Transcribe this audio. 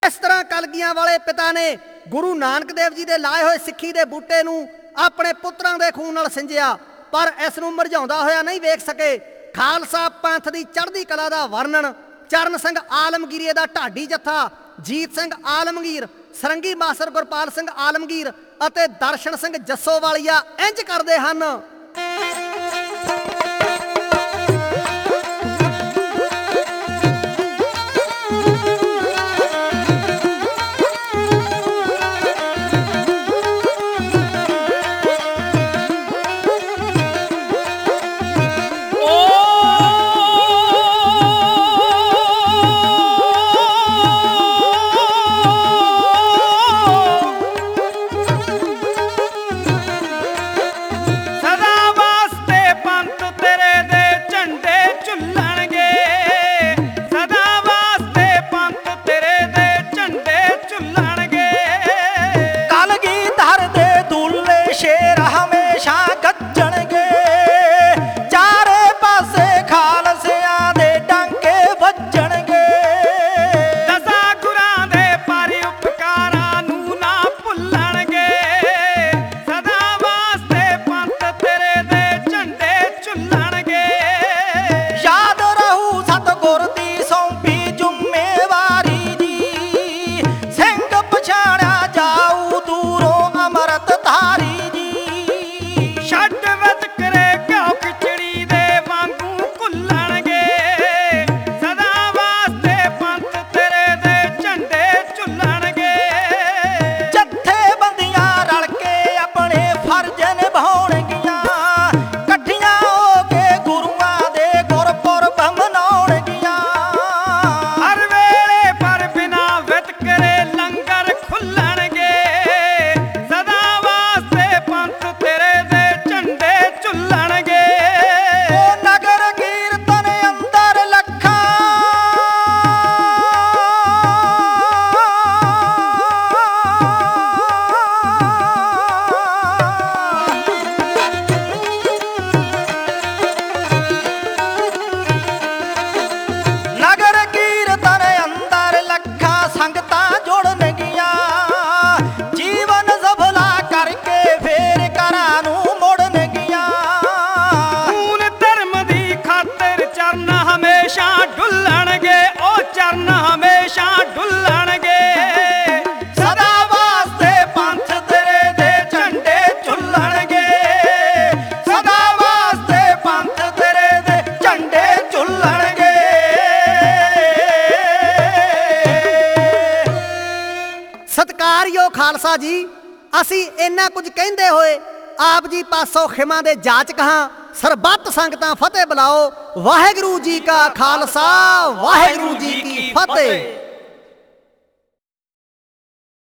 इस तरह कलगियां वाले पिता ने गुरु नानक देव जी के लाए हुए सिक्खी के बूटे नूं अपने पुत्रां दे खून नाल सिंजिया, पर इस नूं मरझाउंदा होया नहीं वेख सके। खालसा पंथ की चढ़दी कला का वर्णन चरण सिंह आलमगीरी दा ढाडी जत्था, जीत सिंह आलमगीर, सरंगी मास्टर गुरपाल सिंह आलमगीर अते दर्शन सिंह जस्सोवालिया इंज करदे हन। सत्कारयोग खालसा जी, असी इन्ना कुछ कहते हुए आप जी पासों खिमा दे जाच कहां सरबत संगतां फतेह बुलाओ। वाहिगुरू जी का खालसा, वाहिगुरू जी की फतेह।